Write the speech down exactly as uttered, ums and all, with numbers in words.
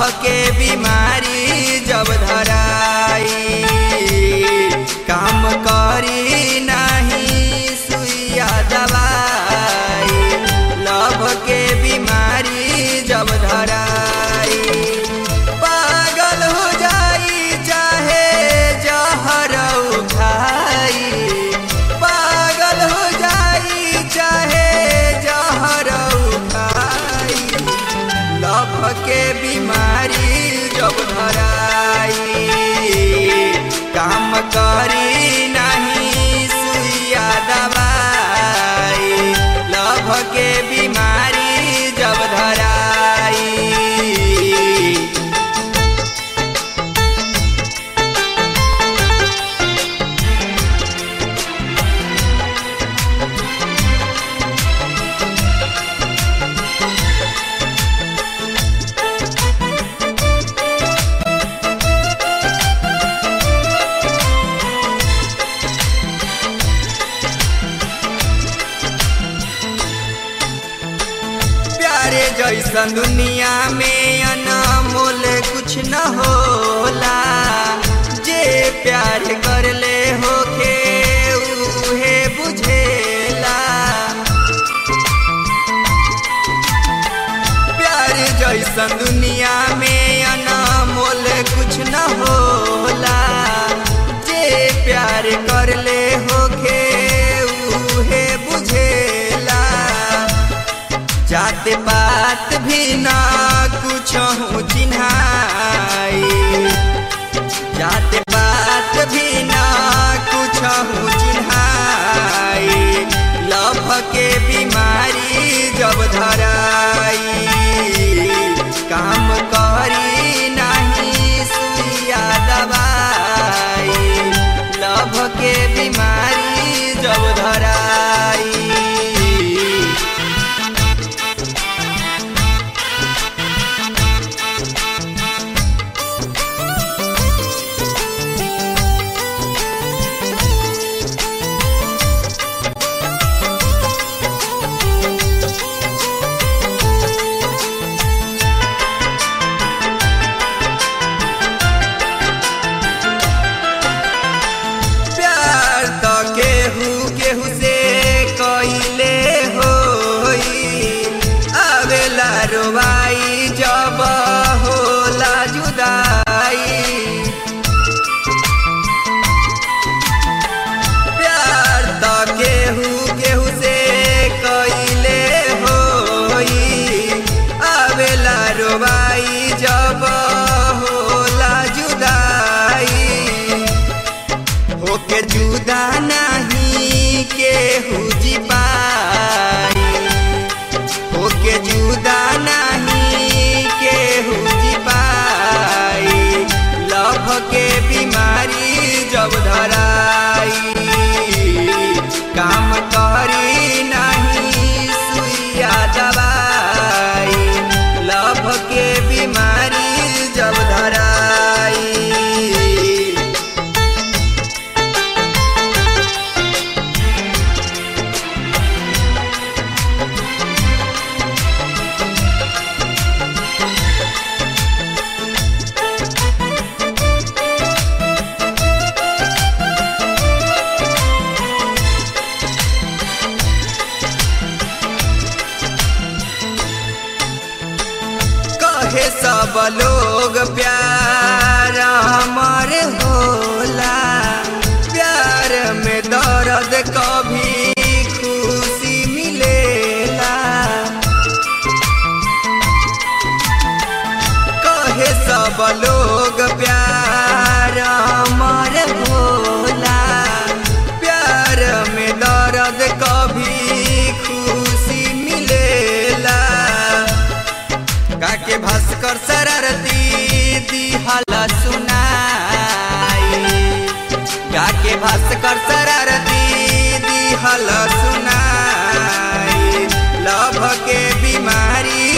के बीमारी जब धराई काम करी नहीं सुइया दवाई। लव के बीमारी जब धराई पागल हो जाई चाहे जहर खाई। पागल हो जाई चाहे जहर खाई। लव के बीमारी जब धराई काम करी नहीं सुइया दवाई। लव के बीमारी जब धराई। प्यारे जैसन दुनिया में अनमोल कुछ न होला। जे प्यार कर ले होके उहे बुझेला। प्यारे जैसन दुनिया में अनमोल कुछ न होला। जे प्यार कर ले होके उहे बुझेला। जात पात भी ना कुछ चिन्हाई। जात पात भी ना कुछ चिन्हाई। लव के बीमारी जब धराई काम करी नहीं सुइया दवाई। लव के बीमारी जब धराई। केहू केहू से कइले होई आवेला रोवाई जब होला जुदाई। प्यार तो केहू केहू से कइले होई आवेला रोवाई जब होला जुदाई। होके जुदा नहीं केहू जी पाई। होके जुदा नहीं केहू जी पाई। लव के बीमारी जब धराई काम करी नहीं सुइया दवाई। लव के बीमारी जब धराई। कहे सब लोग प्यार हमर होला। प्यार में दर्द कभी खुशी मिलेला। कहे सब लोग प्यार हमर होला। प्यार में दर्द कभी खुशी मिलेला। काके भास्कर शरारती दिहला सुनाई। काके भास्कर शरारती दिहला सुनाई। लव के बीमारी